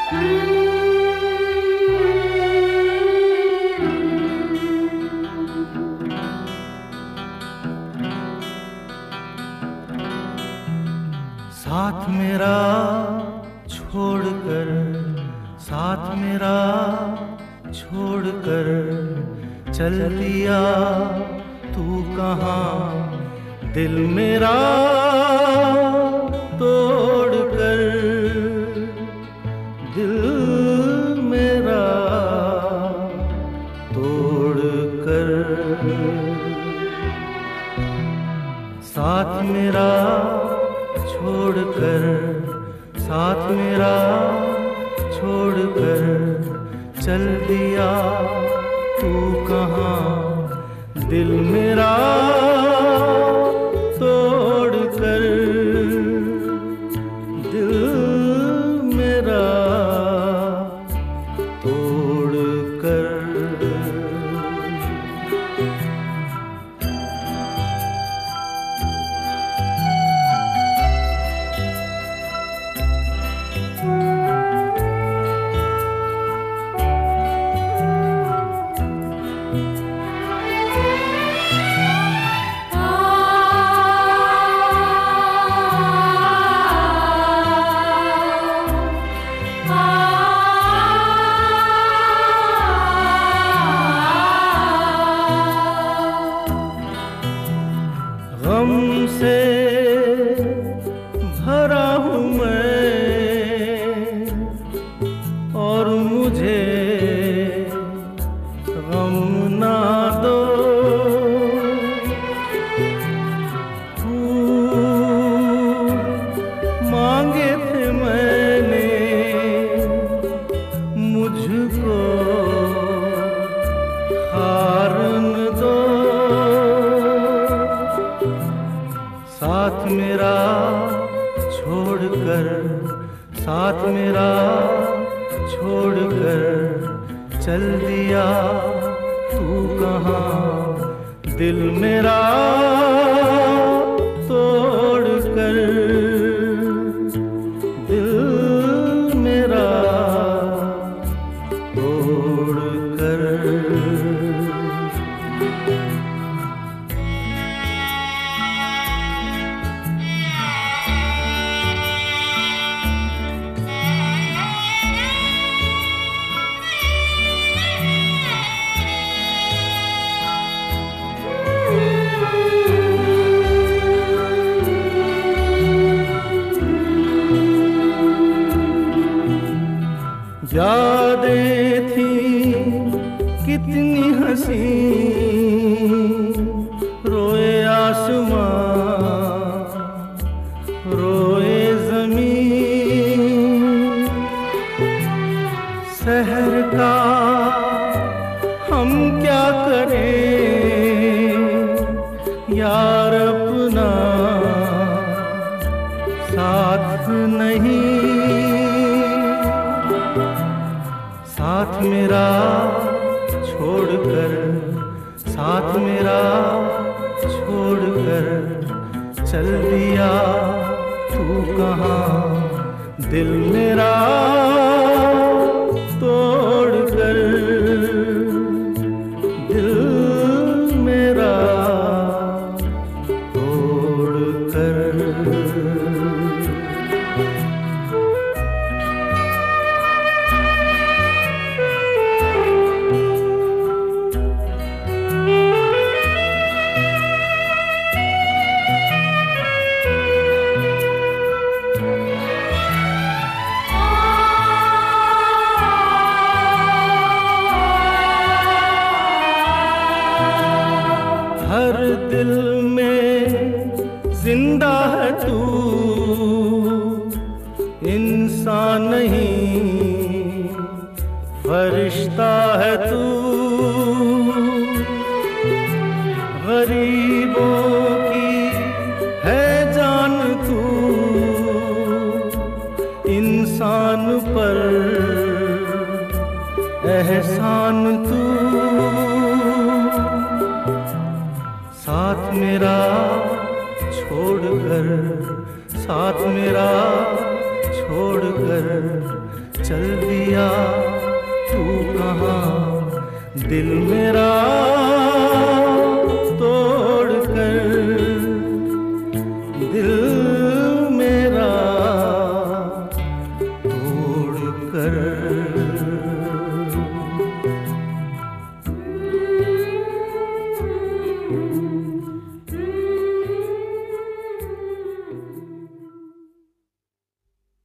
साथ मेरा छोड़कर, साथ मेरा छोड़कर चल दिया तू कहाँ, दिल मेरा तोड़कर, दिल मेरा तोड़कर। साथ मेरा छोड़कर, साथ मेरा छोड़कर चल दिया तू कहाँ, दिल मेरा तोड़कर, दिल मेरा तोड़कर। गम से भरा हूँ मैं और मुझे गम ना दो, मांगे थे मैंने मुझको हार न दो। साथ मेरा छोड़कर, साथ मेरा छोड़कर चल दिया तू कहाँ, दिल मेरा तोड़कर, दिल मेरा तोड़कर। यादें थी कितनी हंसी, रोए आसमां रोए ज़मीन, शहर का हम क्या करें यार, अपना साथ नहीं। साथ मेरा छोड़कर, साथ मेरा छोड़कर चल दिया तू कहाँ, दिल मेरा तोड़कर, दिल मेरा तोड़कर। हर दिल में जिंदा है तू, इंसान नहीं फरिश्ता है तू। गरीबों की है जान तू, इंसान पर एहसान तू। साथ मेरा छोड़कर, साथ मेरा छोड़कर चल दिया तू कहाँ, दिल मेरा